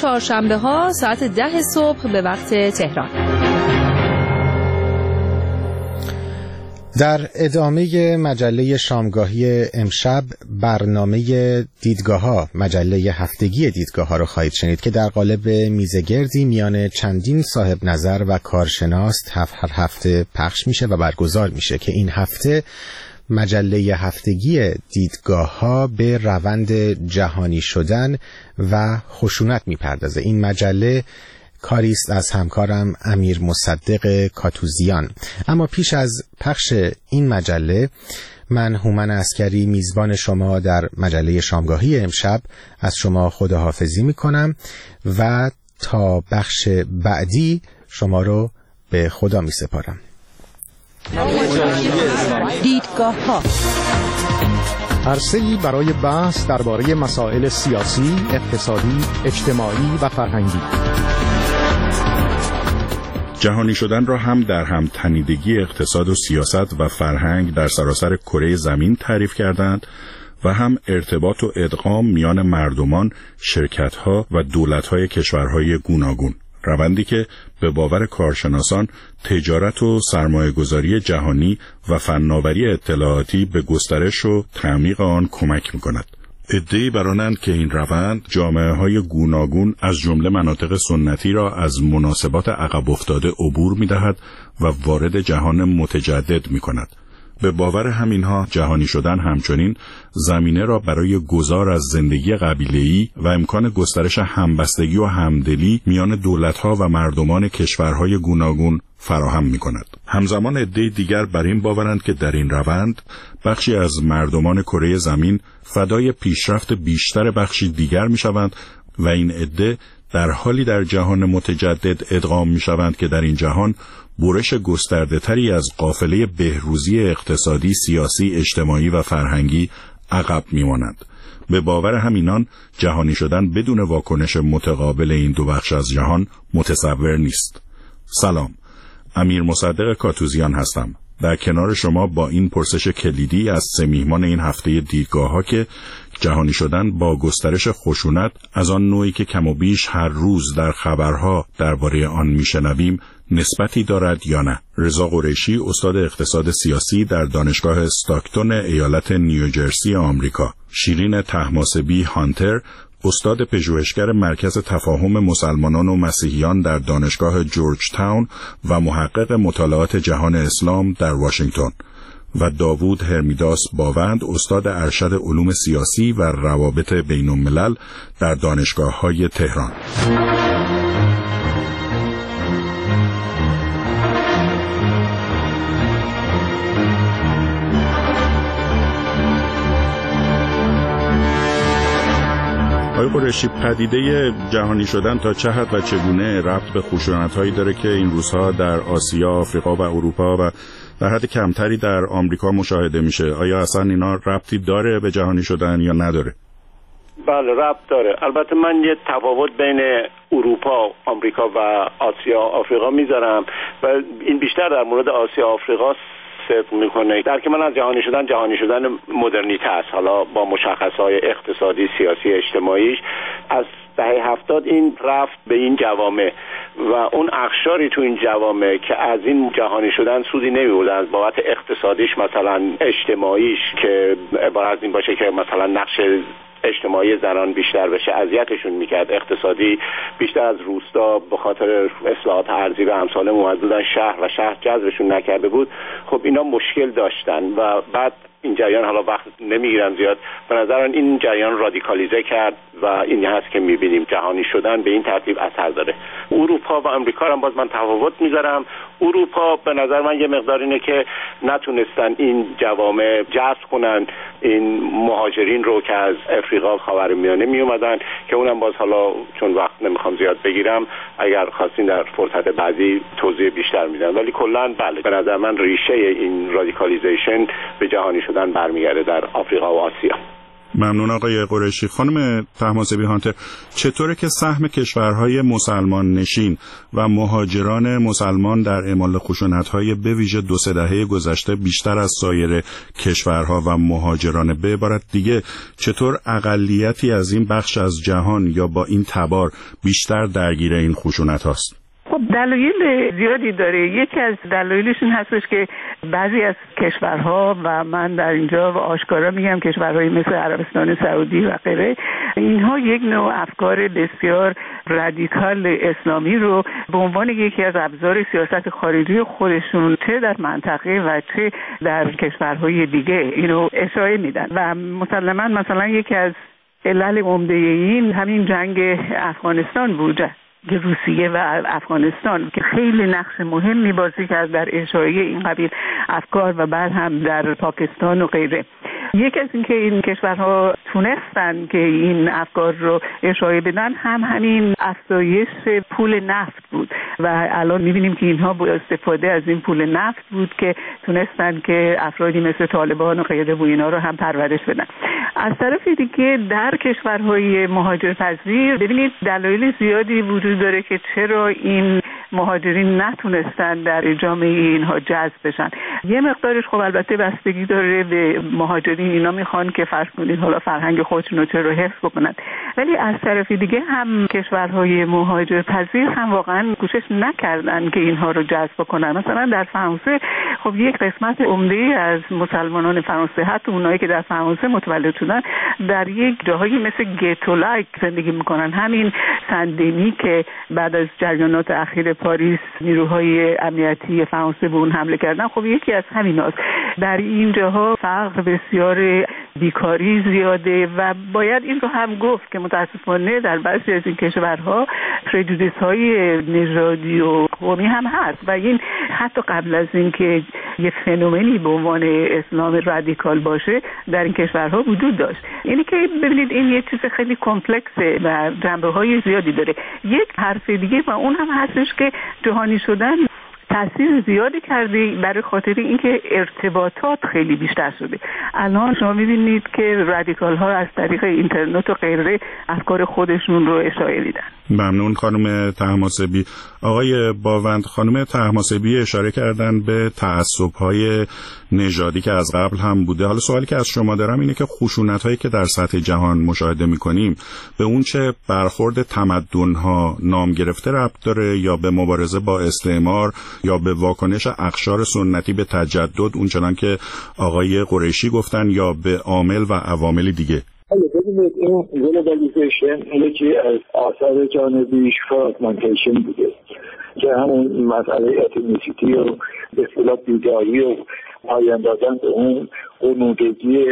چهارشنبه ها ساعت 10 صبح به وقت تهران. در ادامه مجله شامگاهی امشب برنامه دیدگاه‌ها، مجله هفتگی دیدگاه‌ها رو خواهید شنید که در قالب میزگردی میان چندین صاحب نظر و کارشناس هر هفته پخش میشه و برگزار میشه که این هفته مجله هفتگی دیدگاه‌ها به روند جهانی شدن و خشونت میپردازه. این مجله کاری است از همکارم امیر مصدق کاتوزیان. اما پیش از پخش این مجله، من هومن عسکری میزبان شما در مجله شامگاهی امشب از شما خداحافظی میکنم و تا بخش بعدی شما رو به خدا میسپارم. دیدگاه‌ها، عرصه‌ای برای بحث درباره مسائل سیاسی، اقتصادی، اجتماعی و فرهنگی. جهانی شدن را هم در هم تنیدگی اقتصاد و سیاست و فرهنگ در سراسر کره زمین تعریف کردند و هم ارتباط و ادغام میان مردمان، شرکت‌ها و دولت‌های کشورهای گوناگون. روندی که به باور کارشناسان تجارت و سرمایه‌گذاری جهانی و فناوری اطلاعاتی به گسترش و تعمیق آن کمک می‌کند. عده‌ای برانند که این روند جامعه‌های گوناگون از جمله مناطق سنتی را از مناسبات عقب افتاده عبور می‌دهد و وارد جهان متجدد می‌کند. به باور همینها جهانی شدن همچنین زمینه را برای گذار از زندگی قبیله‌ای و امکان گسترش همبستگی و همدلی میان دولت‌ها و مردمان کشورهای گوناگون فراهم می‌کند. همزمان عده‌ای دیگر بر این باورند که در این روند بخشی از مردمان کره زمین فدای پیشرفت بیشتر بخشی دیگر می‌شوند و این عده در حالی در جهان متجدد ادغام می‌شوند که در این جهان برش گسترده‌تری از قافله بهروزی اقتصادی، سیاسی، اجتماعی و فرهنگی عقب می‌مانند. به باور همینان جهانی شدن بدون واکنش متقابل این دو بخش از جهان متصور نیست. سلام، امیر مصدق کاتوزیان هستم. در کنار شما با این پرسش کلیدی از سه میهمان این هفته دیدگاه‌ها که جهانی شدن با گسترش خشونت از آن نوعی که کم و بیش هر روز در خبرها درباره آن میشنویم نسبتی دارد یا نه. رضا قریشی، استاد اقتصاد سیاسی در دانشگاه استاکتون ایالت نیوجرسی آمریکا. شیرین طهماسبی هانتر، استاد پژوهشگر مرکز تفاهم مسلمانان و مسیحیان در دانشگاه جورج تاون و محقق مطالعات جهان اسلام در واشنگتن. و داوود هرمیداس باوند، استاد ارشد علوم سیاسی و روابط بین الملل در دانشگاه‌های تهران. آقای قریشی، پدیده جهانی شدن تا چه حد و چگونه ربط به خشونت‌هایی داره که این روزها در آسیا، آفریقا و اروپا و در حد کمتری در آمریکا مشاهده میشه؟ آیا اصلا اینا ربطی داره به جهانی شدن یا نداره؟ بله، ربط داره. البته من یه تفاوت بین اروپا، آمریکا و آسیا، آفریقا میذارم و این بیشتر در مورد آسیا، آفریقا صدق میکنه. در که من از جهانی شدن مدرنیته است، حالا با مشخصهای اقتصادی، سیاسی، اجتماعیش. از دهه 70 این رفت به این جوامع و اون اقشاری تو این جوامع که از این جهانی شدن سودی نمی‌بردن از بابت اقتصادیش، مثلا اجتماعیش که عبارت از این باشه که مثلا نقش اجتماعی زنان بیشتر بشه، اذیتشون میکرد. اقتصادی بیشتر از روستا به خاطر اصلاحات ارضی و امثال موجودن شهر و شهر جذبشون نکرده بود. خب اینا مشکل داشتن و بعد این جریان، حالا وقت نمیگیرم زیاد، به نظر من این جریان رادیکالیزه کرد و این هست که میبینیم جهانی شدن به این ترتیب اثر داره. اروپا و آمریکا هم باز من تفاوت میذارم. اروپا به نظر من یه مقدار اینه که نتونستن این جوامع جذب کنن این مهاجرین رو که از افریقا، خاورمیانه می اومدن، که اونم باز حالا چون وقت نمیخوام زیاد بگیرم، اگر خواستین در فرصت بعدی توضیح بیشتر میدم. ولی کلا بله، به نظر من ریشه این رادیکالیزیشن به جهانی شدن برمیگرده در آفریقا و آسیا. ممنون آقای قریشی. خانم طهماسبی هانتر، چطوره که سهم کشورهای مسلمان نشین و مهاجران مسلمان در اعمال خشونت‌های به ویژه 2-3 دهه گذشته بیشتر از سایر کشورها و مهاجران، به عبارت دیگه چطور اقلیتی از این بخش از جهان یا با این تبار بیشتر درگیر این خشونت هاست؟ خب دلایل زیادی داره. یکی از دلایلش این هستش که بعضی از کشورها، و من در اینجا آشکارا میگم کشورهای مثل عربستان سعودی و غیره، اینها یک نوع افکار بسیار رادیکال اسلامی رو به عنوان یکی از ابزار سیاست خارجی خودشون چه در منطقه و چه در کشورهای دیگه اینو اشاره میدن و مسلماً مثلا یکی از علل عمده این همین جنگ افغانستان بود، روسیه و افغانستان که خیلی نقش مهمی بازی کرد در اشاعه این قبیل افکار و بعد هم در پاکستان و غیره. یک از این که این کشورها تونستن که این افکار رو اشاعه بدن هم همین افزایش پول نفت بود و الان می‌بینیم که اینها با استفاده از این پول نفت بود که تونستن که افرادی مثل طالبان و غیره و اینا رو هم پرورش بدن. از طرف دیگه در کشورهای مهاجرپذیر ببینید دلایل زیادی وجود داره که چرا این مهاجرین نتونستن در جامعه اینها جذب بشن. یه مقدارش خب البته بستگی داره به مهاجرین، اینا میخوان که فرض کنید حالا فرهنگ خودشون رو چرا حفظ بکنن، ولی از طرف دیگه هم کشورهای مهاجرپذیر هم واقعا کوشش نکردن که اینها رو جذب کنن. مثلا در فرانسه خب یک قسمت عمده از مسلمانان فرانسه، حتی اونایی که در فرانسه متولد شدن، در یک جاهایی مثل گتو لایک زندگی میکنن. همین سندنی که بعد از جریانات اخیر پاریس نیروهای امنیتی فرانسه به اون حمله کردن، خب یکی از همیناست. در این جاها فقر بسیار، بیکاری زیاده و باید این رو هم گفت که متاسفانه در بعضی از این کشورها پرجودیس های نژادی و قومی هم هست و این حتی قبل از این که یه فنومنی به عنوان اسلام رادیکال باشه در این کشورها وجود داشت. اینی که ببینید این یه چیز خیلی کمپلکسه و جنبه‌های زیادی داره. یک حرف دیگه و اون هم هستش که جهانی شدن تأثیر زیادی کرده برای خاطر اینکه ارتباطات خیلی بیشتر شده. الان شما می‌بینید که رادیکال ها از طریق اینترنت و غیره افکار خودشون رو اشاعه میدن. ممنون خانم طهماسبی. آقای باوند، خانم طهماسبی اشاره کردن به تعصب‌های نژادی که از قبل هم بوده. حالا سوالی که از شما دارم اینه که خشونت‌هایی که در سطح جهان مشاهده می‌کنیم به اون چه برخورد تمدن‌ها نام گرفته ربط داره یا به مبارزه با استعمار یا به واکنش اقشار سنتی به تجدد اونچنان که آقای قریشی گفتن یا به عامل و عوامل دیگه؟ ببینید این گلوبالیزیشن یکی از آثار جانبیش فراگمنتیشن بوده که همون مسئله اتنیسیتی و به اصطلاح بیداری و پایان دادن به اون غنودگی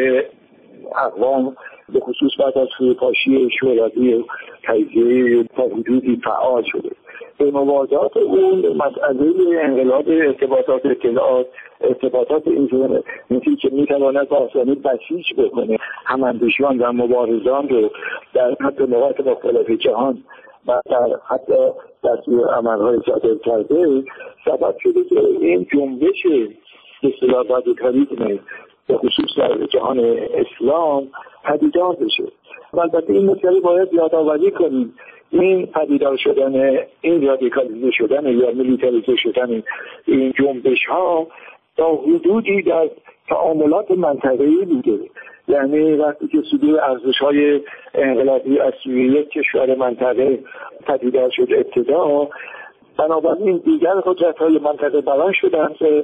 اقوام به خصوص بعد از فروپاشی شوروی و تجزیه تا حدودی فعال شده. به موازات اون مسئله انقلاب ارتباطات اطلاعات، ارتباطات اینترنتی که میتواند با آسانی بسیج بکنه هماندیشان و مبارزان رو در حتی نقاط مختلف جهان و در حتی دستور عملهای صادر کرده، سبب شده که این جنبش به اصطلاح رادیکالیسم به خصوص در جهان اسلام پدیدار بشه. و البته این مسئله باید یادآوری کنیم این پدیدار شدن، این رادیکالیزه شدن یا میلیتاریزه شدن این جنبش ها تا حدودی در تعاملات منطقه‌ای بوده. یعنی وقتی که صدور ارزش‌های انقلابی از سوی یک کشور منطقه پدیدار شد ابتدا، بنابراین دیگر قدرت‌های منطقه بران شدند که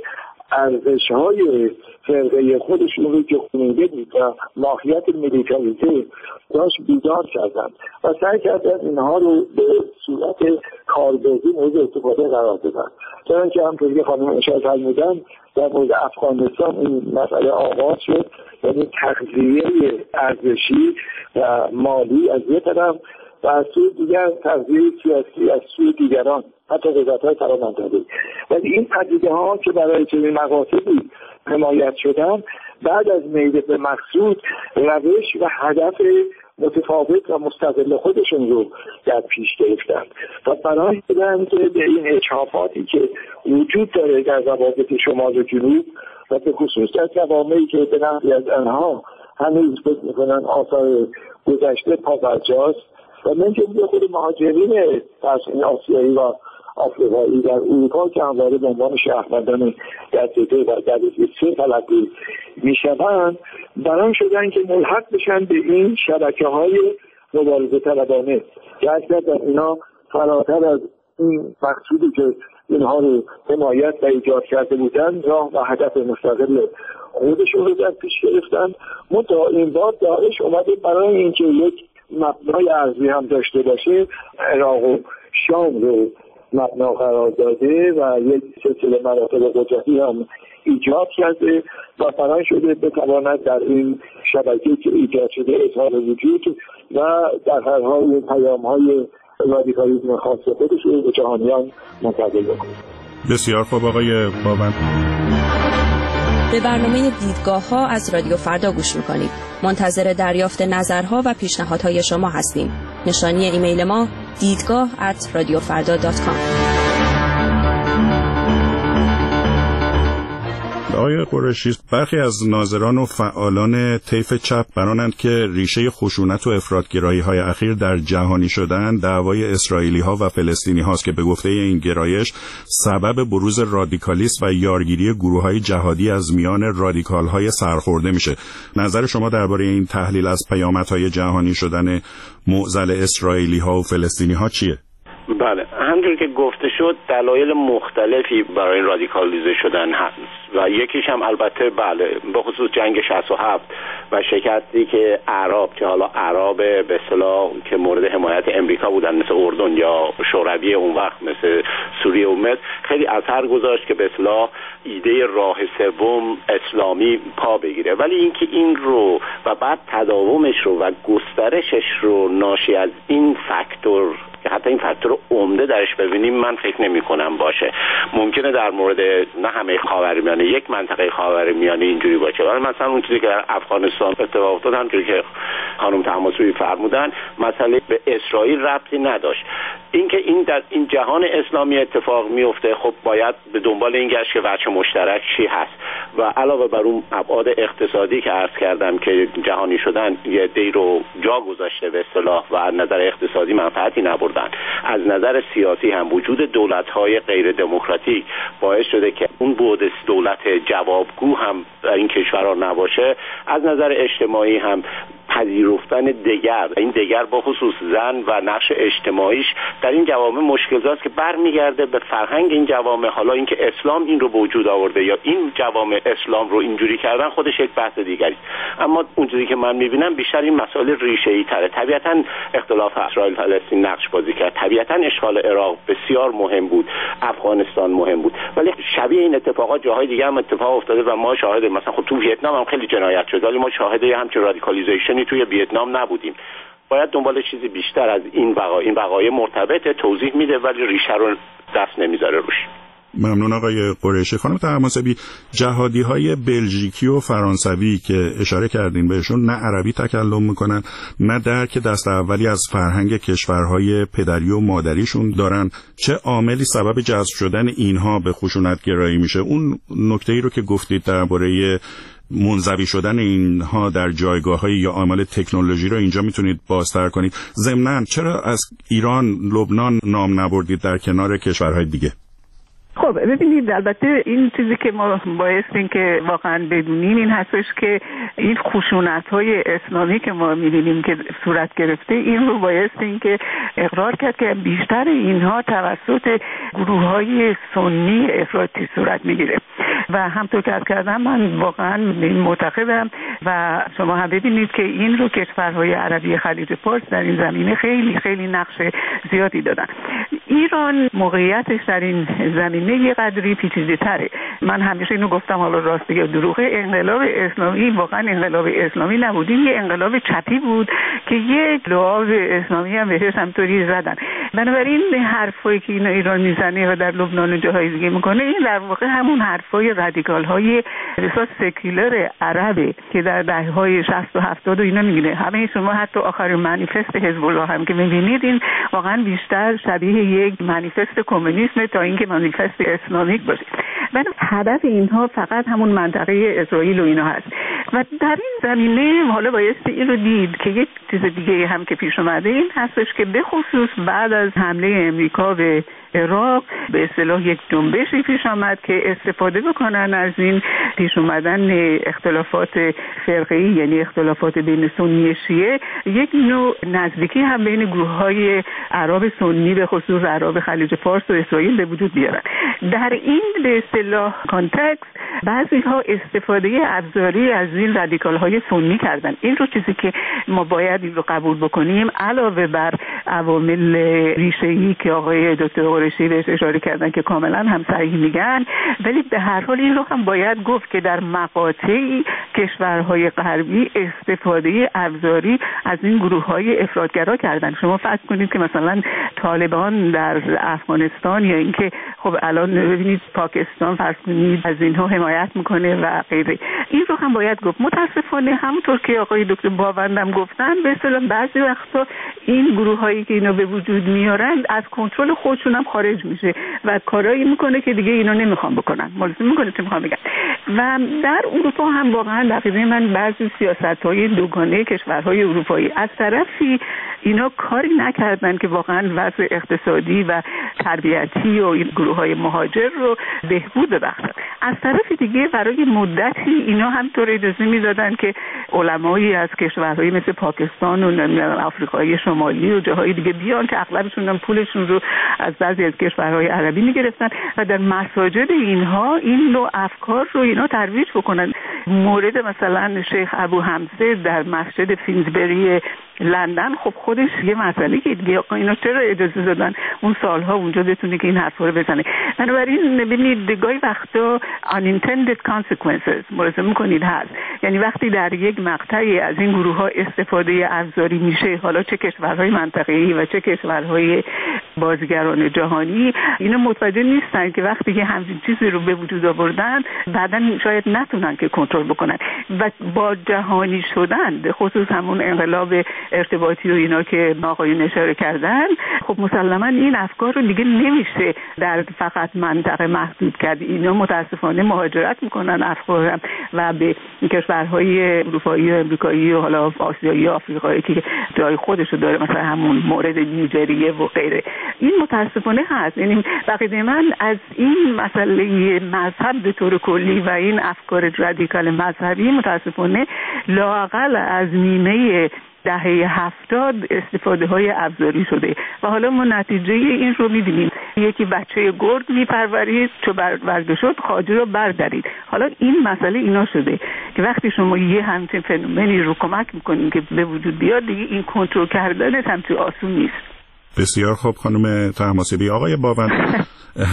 ارزش‌های فرقه خودشون رو که خونیده بود و ماهیت میلیتاریزه داشت بیدار کردن و سعی کردن اینها رو به صورت کاربردی مورد استفاده قرار بدن. چون که همونطوری که خانم اشاره فرمودن در مورد افغانستان این مسئله آغاز شد، یعنی تغذیه ارزشی و مالی از یک طرف و از سوی دیگر تغذیه سیاسی از سوی دیگران، حتی قدرت‌های فرامنطقه‌ای. ولی این پدیده ها که برای چنین مقاصدی حمایت شدن، بعد از میل به مقصود روش و هدف متفاوت و مستقل خودشون رو در پیش گرفتن و برای شدن که به این اجحافاتی که وجود داره در روابط شمال و جنوب و به خصوص در جوامعی که به نحوی از آنها هنوز فکر میکنن آثار گذشته پابرجاست و من که خود مهاجرین فرسون آسیایی و آفریقایی در اروپا که همواره به عنوان شهروندان دسته و دسته تلقی میشوند بران شدن که ملحق بشن به این شبکه‌های مبارزه طلبانه که اکثر اینا فراتر از این مقصودی که اینها رو حمایت و ایجاد کرده بودن راه و هدف مستقل خودشون رو در پیش گرفتن. منتها این بار داعش اومده برای اینکه یک مبنای ارضی هم داشته باشه عراق و شام رو مبنا قرار داده و یک سلسله مراتب قدرتی هم ایجاد کرده و برای شده بتواند در این شبکه که ایجاد شده اظهار وجود و در هر حال این پیام‌های رادیکالیسم خاص خودش رو به جهانیان منتقل بکنه. بسیار خوب آقای باون. به برنامه دیدگاه‌ها از رادیو فردا گوش می‌کنید. منتظر دریافت نظرها و پیشنهادهای شما هستیم. نشانی ایمیل ما دیدگاه@radiofarda.com. آقای قریشی، برخی از ناظران و فعالان طیف چپ برانند که ریشه خشونت و افراط‌گرایی‌های اخیر در جهانی شدن دعوای اسرائیلی‌ها و فلسطینی هاست که به گفته این گرایش سبب بروز رادیکالیسم و یارگیری گروه‌های جهادی از میان رادیکال‌های سرخورده میشه. نظر شما درباره این تحلیل از پیامدهای جهانی شدن معضل اسرائیلی‌ها و فلسطینی‌ها چیه؟ بله، همونجور که گفته شد دلایل مختلفی برای رادیکالیزه شدن هست و یکیش هم البته بله به خصوص جنگ 67 و شکستی که اعراب که حالا اعراب به اصطلاح که مورد حمایت امریکا بودن مثل اردن یا شوروی اون وقت مثل سوریه و مصر خیلی اثر گذاشت که به اصطلاح ایده راه سوم اسلامی پا بگیره. ولی اینکه این رو و بعد تداومش رو و گسترشش رو ناشی از این فاکتور که حتی این فاکتور عمده درش ببینیم من فکر نمی کنم باشه. ممکنه در مورد نه همه خاورمیانه یک منطقه خاورمیانه اینجوری باشه، ولی مثلا اون چیزی که در افغانستان اتفاق افتاد همونجوری که خانم طهماسبی فرمودن مسئله به اسرائیل ربطی نداشت. اینکه این در این جهان اسلامی اتفاق میفته خب باید به دنبال این گشت که وجه مشترک چی هست و علاوه بر اون ابعاد اقتصادی که عرض کردم که جهانی شدن یه عده‌ای رو جا گذاشته به اصطلاح و از نظر اقتصادی منفعتی نبردن، از نظر سیاسی هم وجود دولت‌های غیر دموکراتیک باعث شده که اون بعد دولت جوابگو هم در این کشورها نباشه، از نظر اجتماعی هم پذیرفتن دگر، این دگر با خصوص زن و نقش اجتماعیش در این جوامع مشکل داشت که برمیگرده به فرهنگ این جوامع. حالا اینکه اسلام این رو به وجود آورده یا این جوامع اسلام رو اینجوری کردن خودش یک بحث دیگری، اما اونجوری که من میبینم بیشتر این مسائل ریشه‌ای تره. طبیعتاً اختلاف اسرائیل فلسطین نقش بازی کرد، طبیعتاً اشغال عراق بسیار مهم بود، افغانستان مهم بود، ولی شبیه این اتفاقات جاهای دیگه هم اتفاق افتاده و ما شاهد مثلا خب تو ویتنام هم خیلی جنایت شد ولی ما شاهد همچین رادیکالیزیشنی توی ویتنام نبودیم. باید دنبال چیزی بیشتر از این وقایع مرتبط توضیح میده ولی ریشه رو دست نمیذاره روش. ممنون آقای قریشی. خانم طهماسبی، جهادی‌های بلژیکی و فرانسوی که اشاره کردین بهشون نه عربی تکلم میکنن نه درک دست اولی از فرهنگ کشورهای پدری و مادریشون دارن، چه عاملی سبب جذب شدن اینها به خشونت‌گرایی میشه؟ اون نکته‌ای رو که گفتید درباره منزوی شدن اینها در جایگاه‌های یا عامل تکنولوژی رو اینجا میتونید بازتر کنید؟ ضمناً چرا از ایران، لبنان نام نبردید در کنار کشورهای دیگه؟ خب ببینید البته این چیزی که ما بایستیم که واقعا بدونیم این هستش که این خشونت‌های اسلامی که ما می‌بینیم که صورت گرفته این رو بایستیم که اقرار کرد که بیشتر اینها توسط گروه‌های سنی افراطی صورت می‌گیره و همطور که کردم من واقعا معتقدم و شما هم ببینید که این رو کشورهای عربی خلیج فارس در این زمینه خیلی خیلی نقش زیادی دادن. ایران موقعیتش در این زمینه یه قدری پیچیده‌تره. من همیشه اینو گفتم، حالا راست یا دروغه، انقلاب اسلامی واقعا انقلاب اسلامی نبود، این یه انقلاب چپی بود که یه لعاب اسلامی هم بهش همطوری زدن. بنابراین حرفایی که ایران میزنه و در لبنان و جاهای دیگه میکنه این در واقع همون حرفای رادیکال‌های اساس سکولار عربه که در دهه‌های 60 و 70 و اینا میگه. همه شما حتی آخرین منیفست حزب الله هم که میبینید این واقعا بیشتر شبیه یک منیفست کمونیسم تا اینکه منیفست اسلامیک باشه. ولی هدف اینها فقط همون منطقه اسرائیل و اینا هست و در این زمینه حالا بایستی این رو دید که یک چیز دیگه هم که پیش اومده این هستش که به خصوص بعد از حمله امریکا به عراق به اصطلاح یک جنبشی پیش آمد که استفاده بکنن از این پیش اومدن اختلافات فرقه‌ای، یعنی اختلافات بین سنی شیعه، یک نوع نزدیکی هم بین گروه‌های عرب سنی به خصوص عرب خلیج فارس و اسرائیل به وجود بیارن. در این به اصطلاح کانتکست بعضی‌ها استفاده ابزاری از این رادیکال‌های سنی کردن. این رو چیزی که ما باید این رو قبول بکنیم، علاوه بر عوامل ریشه‌ای که آقای دکتر قریشی بهش اشاره کردن که کاملا هم صحیح میگن، ولی به هر حال این رو هم باید گفت که در مقاطعی کشورهای غربی استفاده ابزاری از این گروه‌های افراطگرا کردن. شما فرض کنید که مثلا طالبان در افغانستان یا اینکه خب الان ببینید پاکستان فرض کنید از اینها حمایت میکنه و غیره، این رو هم باید گفت. متاسفانه همونطور که آقای دکتر باوندم گفتن به اصطلاح بعضی وقتا این گروه‌هایی که اینو به وجود میارن از کنترل خودشون هم خارج میشه و کارایی میکنه که دیگه اینا نمیخوام بکنن، ملزم میکنه چه میخوام بگم. و در اروپا هم واقعا دقیقاً من بعضی سیاست‌های دوگانه کشورهای اروپایی از طرفی اینا کاری نکردن که واقعا وضع اقتصادی و تربیتی و این گروه‌های مهاجر رو بهبود ببخشن. از طرف دیگه برای مدتی اینا هم طور اجازه میدادن که علمایی از کشورهای مثل پاکستان و آفریقای شمالی و جاهای دیگه بیان که اغلبشون هم پولشون رو از بعضی از کشورهای عربی میگرفتن و در مساجد اینها این نوع افکار رو اینا ترویج بکنن. مورد مثلا شیخ ابو حمزه در مسجد فینزبری لندن، خب خودش یه مسئله که دیگه اینا چرا اجازه دادن اون سالها اونجا بتونه که این حرفا رو بزنه. بنابراین ببینید گاهی وقتا unintended consequences ملاحظه می‌کنید هست، یعنی وقتی در یک مقطعی از این گروه‌ها استفاده ابزاری میشه، حالا چه کشورهای منطقه‌ای و چه کشورهای بازیگران جهانی، اینا متوجه نیستن که وقتی که همین چیزی رو به وجود آوردن بعداً شاید نتونن که کنترل بکنن و با جهانی شدن به خصوص همون انقلاب ارتباطی و اینا که آقایون اشاره کردن، خب مسلماً این افکار رو دیگه نمیشه در فقط منطقه محدود کرد. اینا متاسفانه مهاجرت میکنن افکار و به کشورهای اروپایی و امریکایی و حالا آسیایی و آفریقایی که جای خودشو داره، مثلا همون مورد نیجریه و غیره. این متاسفانه هست. یعنی بقیده من از این مسئله مذهب به طور کلی و این افکار رادیکال مذهبی متاسفانه لااقل از نیمه دهه 70 استفاده های ابزاری شده و حالا ما نتیجه این رو می‌بینیم. یکی بچه گرگ میپرورید، چو برگ شد خواجه رو بردارید. حالا این مسئله اینا شده که وقتی شما یه همچین فنومنی رو کمک میکنین که به وجود بیاد، دیگه این کنترل کردن همچین آسون نیست. بسیار خوب خانم طهماسبی. آقای باوند،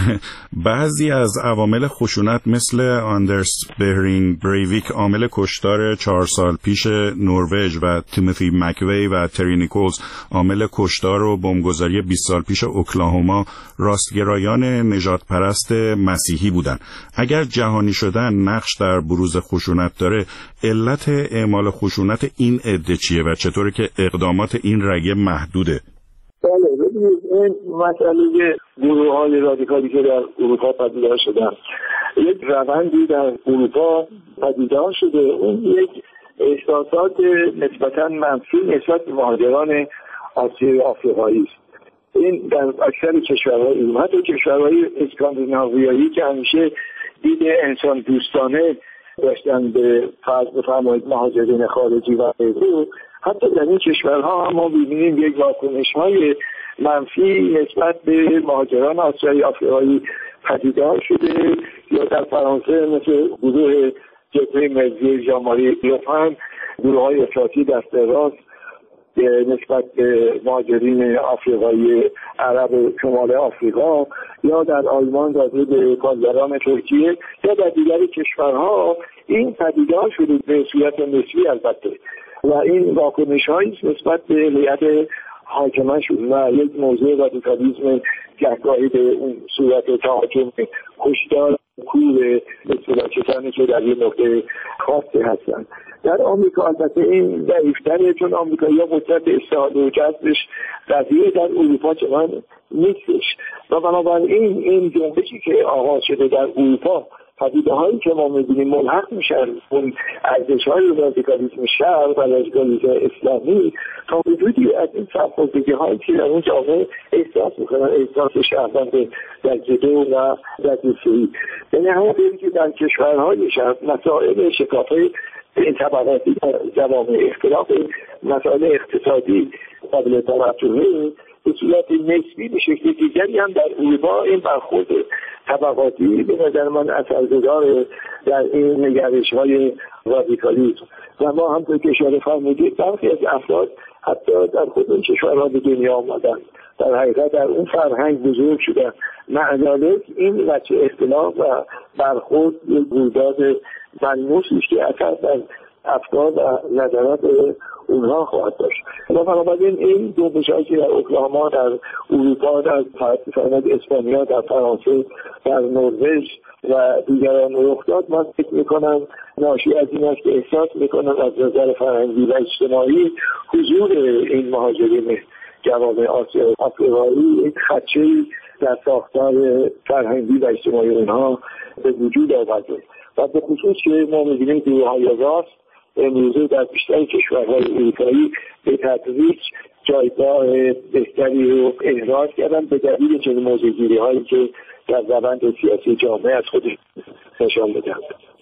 بعضی از عوامل خشونت مثل آندرس بهرینگ بریویک، عامل کشتار 4 سال پیش نروژ، و تیموتی مکوی و تری نیکولز، عامل کشتار و بمبگذاری 20 سال پیش اوکلاهوما، راستگرایان نژاد پرست مسیحی بودند. اگر جهانی شدن نقش در بروز خشونت داره، علت اعمال خشونت این عده چیه و چطوره که اقدامات این رگه محدوده؟ بله، ببینید این مسئله گروه‌های رادیکالی که در اروپا پدیدار شدن، یک روندی در اروپا پدیدار شده. اون یک احساسات نسبتاً منفی نسبت به مهاجران آسیایی و آفریقایی است. این در اکثر کشورهای اروپا، حتی کشورهای اسکاندیناویایی که همیشه دید انسان دوستانه داشتن به فرض بفرمایید مهاجرین خارجی و غیره، حتی در این کشورها هم ما ببینیم یک واکنش‌های منفی نسبت به مهاجران آسیایی آفریقایی پدیدار شده. یا در فرانسه مثل گروه جبهه ملی ژان ماری لوپن، گروه‌های افراطی دست راست نسبت به مهاجرین آفریقایی عرب شمال آفریقا، یا در آلمان داده به کارگران ترکیه، یا در دیگر کشورها این پدیدار شده به صورت نسبی البته، و این واکنش‌هایی نسبت به هیئت حاکمه شد و یک موضوع رادیکالیسم گهگاهی به اون صورت تحاکم کشتار کور مثلا کسانی که در این نقطه خاصی هستند. در آمریکا البته این ضعیف‌تره، چون آمریکایی‌ها قدرت استعاده و جذبش قویه، در اروپا چنان نیستش و بنابراین این جنبشی که آغاز شده در اروپا پدیده‌هایی که ما می‌بینیم ملحق میشن اون ارزش‌های رادیکالیسم شرق و رادیکالیسم اسلامی تا حدودی از این سرخوردگی‌هایی که در اون جامعه احساس می‌کنن، احساس شهروند در جلو و در توسعه. یعنی همون که در کشورهای شرق مسائل شکاف‌های این طبقاتی در جوامع اختلاف مسائل اقتصادی قابل توجهه به صورت نسبی به شکل دیگری هم در اروپا این برخورد طبقاتی به نظر من اثرگذار در این نگرش‌های رادیکالیسم و ما هم که اشاره فرمودید برخی از افراد حتی در خود این کشورها به دنیا آمدن، در حقیقت در اون فرهنگ بزرگ شدن، معلالک این وجه اختلاف و برخورد یک رویداد ملموسی است که اثر در افکار و نظرات اونها خواهد داشت. و بنابراین این جنبش‌هایی که در اوکلاهوما، در اروپا، در فرانسه، اسپانیا، در فرانسه، در نروژ و دیگران رخ داد، من فکر می‌کنم ناشی از این است که احساس می‌کنم از نظر فرهنگی و اجتماعی حضور این مهاجرین جوامع آسیا آفریقایی یک خدشه‌ای در ساختار فرهنگی و اجتماعی اونها به وجود آورده و به خصوص که ما می‌بینیم گروه‌های راست امروزه در بیشتر کشورهای اروپایی به تدریج جایگاه بهتری رو احراز کردن به دلیل چنین موضوع‌گیری‌هایی که در روند سیاسی جامعه از خودش نشان بدهند.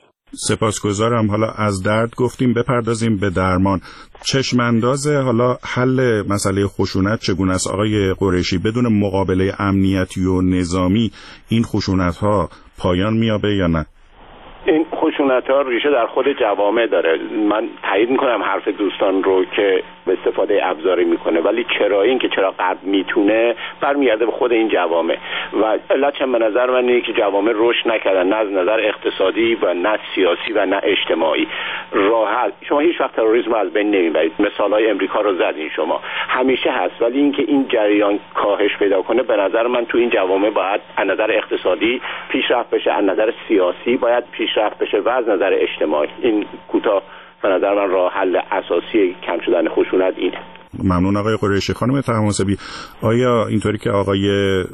سپاسگزارم. حالا از درد گفتیم، بپردازیم به درمان. چشمانداز حالا حل مسئله خشونت چگونه است آقای قریشی؟ بدون مقابله امنیتی و نظامی این خشونت‌ها پایان می‌یابه یا نه؟ این خشونت‌ها ریشه در خود جوامع داره. من تایید میکنم حرف دوستان رو که به استفاده ابزاری میکنه، ولی چرا غرب میتونه برمیگرده به خود این جوامع و علت به نظر من اینه که جوامع رشد نکردن، نه از نظر اقتصادی و نه سیاسی و نه اجتماعی. راحت شما هیچ وقت تروریسم از بین نمیبرید. مثالای امریکا رو زدین شما، همیشه هست، ولی اینکه این جریان کاهش پیدا کنه به نظر من تو این جوامع باید از نظر اقتصادی پیشرفت بشه، از نظر سیاسی باید پیشرفت بشه و از نظر اجتماعی. این کوتاه به نظر من راه حل اساسی کم شدن خشونت اینه. ممنون آقای قریشی. خانم طهماسبی، آیا اینطوری که آقای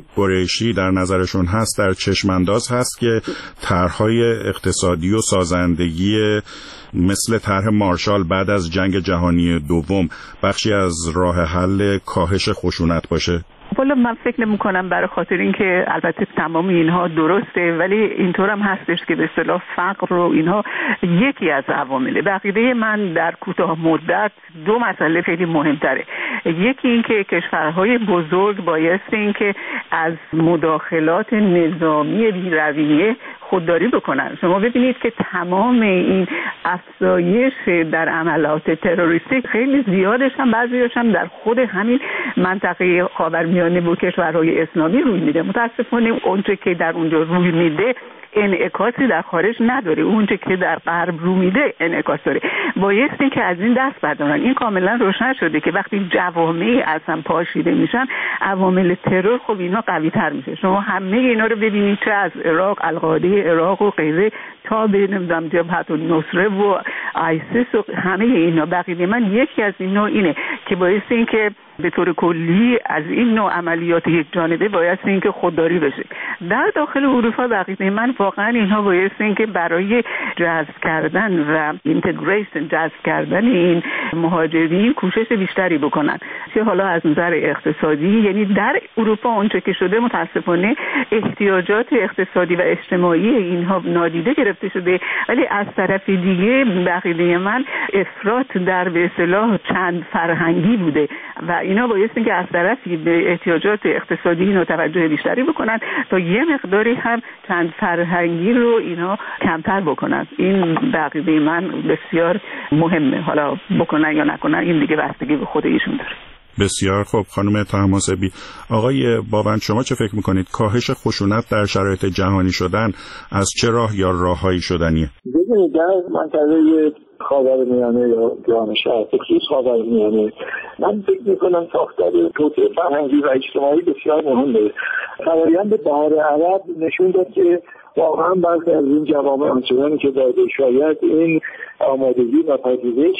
قریشی در نظرشون هست در چشمانداز هست که طرح‌های اقتصادی و سازندگی مثل طرح مارشال بعد از جنگ جهانی دوم بخشی از راه حل کاهش خشونت باشه؟ والا من فکر نمی‌کنم، برای خاطر اینکه البته تمام اینها درسته ولی اینطور هم هستش که به اصطلاح فقر و اینها یکی از عوامل. بقیه من در کوتاه مدت دو مسئله خیلی مهمتره. یکی این که کشورهای بزرگ بایستی این که از مداخلات نظامی بی‌رویه خودداری بکنن. شما ببینید که تمام این افزایش در عملات تروریستی خیلی زیادش هم بعضیش هم در خود همین منطقه خاورمیانه و کشورهای اسلامی روی میده. متاسفانه اونچه که در اونجا روی میده انعکاسی در خارج نداره، اونچه که در غرب رو میده انعکاس داره. بایستی که از این دست بردارن. این کاملا روشن شده که وقتی جوامع اصلا پاشیده میشن عوامل ترور خب اینا قوی تر میشه. شما همه اینا رو ببینید، چه از عراق، القاعده عراق و غیره تا به نمیدونم جبهت النصره و آیسیس و همه اینا. بقیه من یکی از اینا اینه که بایستی این که به طور کلی از این نوع عملیات یک جانبه بایستی این که خودداری بشه. در داخل اروپا بقیه من واقعا اینها بایستی این که برای جذب کردن و اینتگریشن، جذب کردن این مهاجرین کوشش بیشتری بکنن. چه حالا از نظر اقتصادی، یعنی در اروپا اونچه که شده متاسفانه احتیاجات اقتصادی و اجتماعی اینها نادیده گرفته شده، ولی از طرف دیگه بقیه من افراط در به اصطلاح چند فرهنگی بوده و اینا بایستی که از طرفی به احتیاجات اقتصادی اینا توجه بیشتری بکنن تا یه مقداری هم چند فرهنگی رو اینا کمتر بکنن. این بقیه من بسیار مهمه. حالا بکنن یا نکنن این دیگه بستگی به خود ایشون داره. بسیار خوب. خانم طهماسبی، آقای باوند شما چه فکر میکنید؟ کاهش خشونت در شرایط جهانی شدن از چه راه یا راههایی شدنیه؟ ببینید در منطقه خاورمیانه یا جهان شرق، خصوص خاورمیانه، من فکر میکنم ساختار توسعه فرهنگی و اجتماعی بسیار مهمه. فرآیند بهار عرب نشون داد که واقعا برخی از این جوامع آنچنانی که داده شاید این آمادگی و پذیرش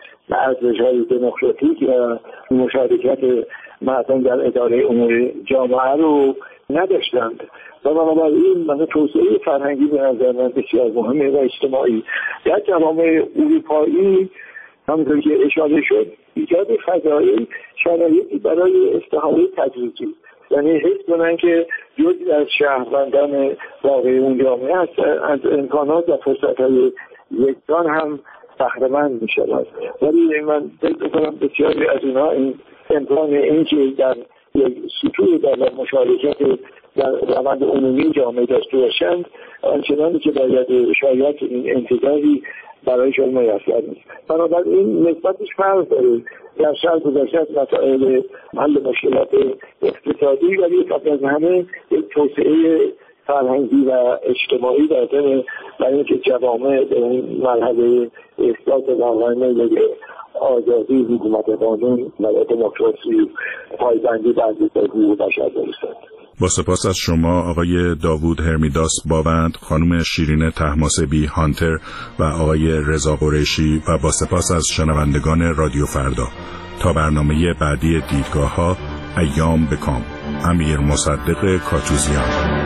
ارزش‌های دموکراتیک و مشارکت مردم در اداره امور جامعه رو نداشتند و بنابراین مثلا توسعه فرهنگی به نظر من بسیار مهمه و اجتماعی. در جوامع اروپایی همونطور که اشاره شد ایجاد فضایی شرایطی برای استحاله تدریجی، یعنی حس کنن که جزئی از شهروندان واقعی اون جامعه از امکانات و فرصت‌های یکسان هم بهره‌مند می‌شود. ولی من فکر می‌کنم بسیاری از اینها این امکان این که در یک سطوح در مشارکت در روند عمومی جامعه داشته باشند آنچنانی که باید شاید این انتظاری برایشان میسر نیست. بنابراین نسبتش فرق داره. در شرق گذشته از مسائل حل مشکلات اقتصادی ولی قبل از همه یک توسعه فرهنگی و اجتماعی داره برای اینکه جوامع به این مرحله احساس واقعا میل آزادی، حکومت قانون و دموکراسی، پایبندی بر حقوق بشر برسند. با سپاس از شما آقای داوود هرمیداس باوند، خانم شیرین طهماسبی هانتر و آقای رضا قریشی و با سپاس از شنوندگان رادیو فردا. تا برنامه بعدی دیدگاه‌ها، ایام بکام. امیر مصدق کاتوزیان.